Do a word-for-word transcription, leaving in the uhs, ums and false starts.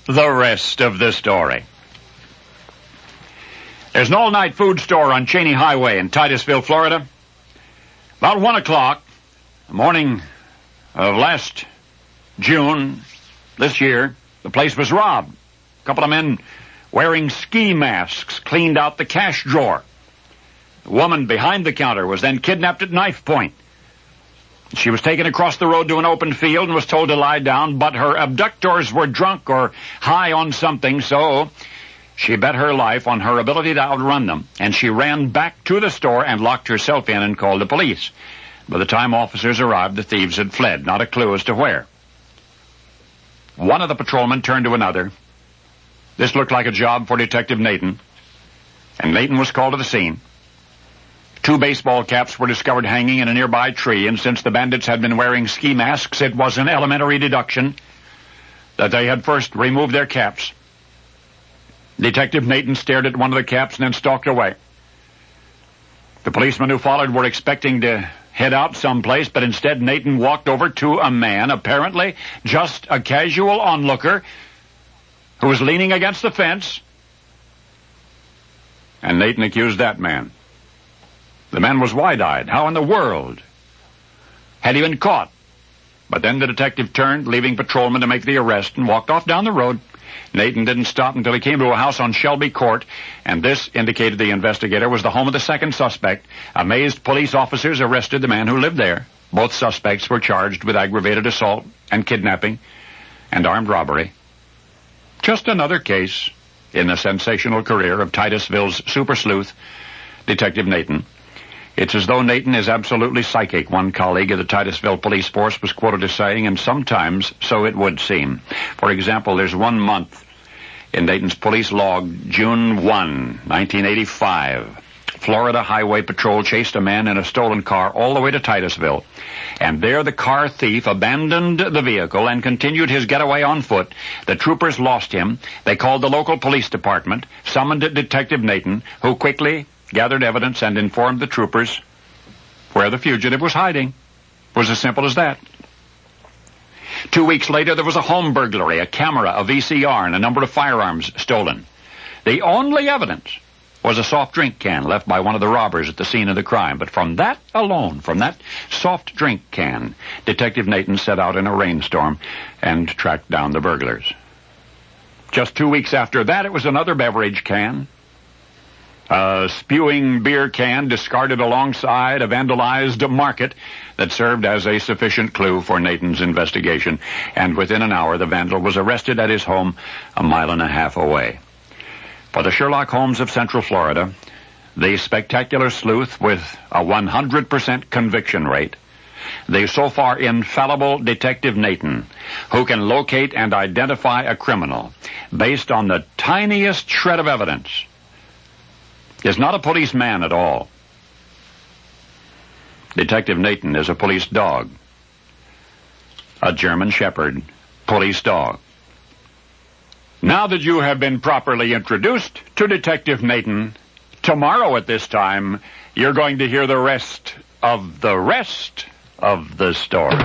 the rest of the story. There's an all-night food store on Cheney Highway in Titusville, Florida. About one o'clock, the morning of last June, this year, the place was robbed. A couple of men wearing ski masks cleaned out the cash drawer. The woman behind the counter was then kidnapped at knife point. She was taken across the road to an open field and was told to lie down, but her abductors were drunk or high on something, so she bet her life on her ability to outrun them, and she ran back to the store and locked herself in and called the police. By the time officers arrived, the thieves had fled, not a clue as to where. One of the patrolmen turned to another. This looked like a job for Detective Nathan, and Nathan was called to the scene. Two baseball caps were discovered hanging in a nearby tree, and since the bandits had been wearing ski masks, it was an elementary deduction that they had first removed their caps. Detective Nathan stared at one of the caps and then stalked away. The policemen who followed were expecting to head out someplace, but instead Nathan walked over to a man, apparently just a casual onlooker, who was leaning against the fence, and Nathan accused that man. The man was wide-eyed. How in the world had he been caught? But then the detective turned, leaving patrolmen to make the arrest, and walked off down the road. Nathan didn't stop until he came to a house on Shelby Court, and this indicated the investigator was the home of the second suspect. Amazed police officers arrested the man who lived there. Both suspects were charged with aggravated assault and kidnapping and armed robbery. Just another case in the sensational career of Titusville's super sleuth, Detective Nathan. It's as though Nathan is absolutely psychic, one colleague of the Titusville police force was quoted as saying, and sometimes so it would seem. For example, there's one month in Nathan's police log, June first, nineteen eighty-five. Florida Highway Patrol chased a man in a stolen car all the way to Titusville. And there the car thief abandoned the vehicle and continued his getaway on foot. The troopers lost him. They called the local police department, summoned Detective Nathan, who quickly gathered evidence and informed the troopers where the fugitive was hiding. It was as simple as that. Two weeks later, there was a home burglary, a camera, a V C R, and a number of firearms stolen. The only evidence was a soft drink can left by one of the robbers at the scene of the crime. But from that alone, from that soft drink can, Detective Nathan set out in a rainstorm and tracked down the burglars. Just two weeks after that, it was another beverage can. A spewing beer can discarded alongside a vandalized market that served as a sufficient clue for Nathan's investigation. And within an hour, the vandal was arrested at his home a mile and a half away. For the Sherlock Holmes of Central Florida, the spectacular sleuth with a one hundred percent conviction rate, the so far infallible Detective Nathan, who can locate and identify a criminal based on the tiniest shred of evidence, is not a policeman at all. Detective Nathan is a police dog, a German Shepherd police dog. Now that you have been properly introduced to Detective Nathan, tomorrow at this time, you're going to hear the rest of the rest of the story.